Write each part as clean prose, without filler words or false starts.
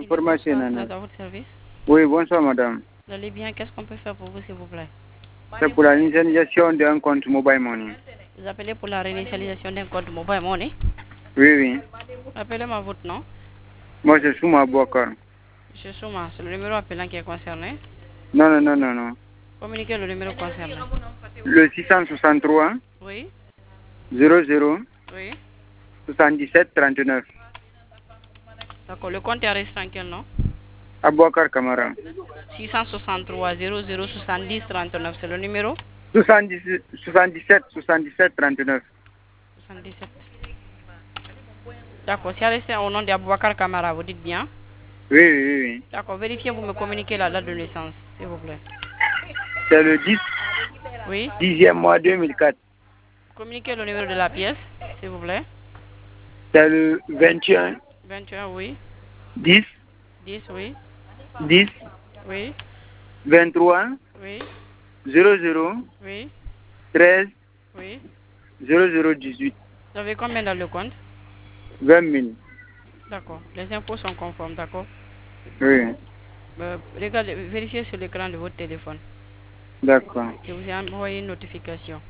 information. Bonsoir, à votre service. Oui, bonsoir madame. Vous allez bien? Qu'est-ce qu'on peut faire pour vous, s'il vous plaît? C'est pour la initialisation d'un compte mobile money. Vous appelez pour la réinitialisation d'un compte mobile money? Oui, oui. Appelez-moi votre nom. Moi, c'est Souma Bouakar. Monsieur Souma, c'est le numéro appelant qui est concerné. Non, non, non, non, non. Communiquez le numéro concerné. Le 663 Oui, 00 oui. 77 39. D'accord, le compte est resté en quel nom? Abouakar Kamara. 663 00 70 39, c'est le numéro? 77 39. 77. D'accord, c'est resté au nom d'Abouakar Kamara, vous dites bien? Oui, oui, oui. D'accord, vérifiez, vous me communiquez la date de naissance, s'il vous plaît. C'est le 10, Oui. 10e mois 2004. Communiquez le numéro de la pièce, s'il vous plaît. C'est le 21, 21, oui. 10, 10, oui. 10, Oui, 23, oui, 00, oui, 13, oui. 0018. Vous avez combien dans le compte? 20 000. D'accord. Les impôts sont conformes, d'accord? Oui, Regardez, vérifiez sur l'écran de votre téléphone. d'accord. Je vous ai envoyé une notification.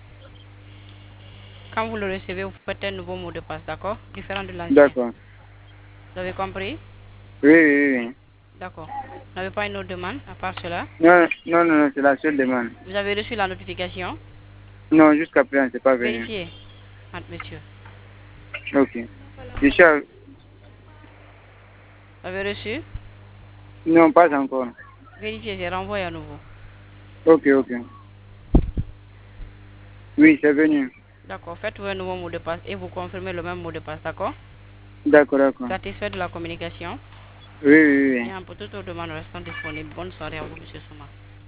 Quand vous le recevez, vous faites un nouveau mot de passe, d'accord? Différent de l'ancien. D'accord. Vous avez compris? Oui, oui, oui. D'accord. Vous n'avez pas une autre demande à part cela? Non, non, non, non, c'est la seule demande. Vous avez reçu la notification? Non, jusqu'à présent, c'est pas venu. Vérifiez, monsieur. Ok. Déjà, Vous avez reçu? non, pas encore. Vérifiez, j'ai renvoyé à nouveau. Ok, ok. Oui, c'est venu. D'accord. Faites-vous un nouveau mot de passe et vous confirmez le même mot de passe, d'accord? D'accord, d'accord. Satisfait de la communication? Oui, oui, oui. Et pour toute autre demande restant disponible. Bonne soirée à vous, monsieur Souma.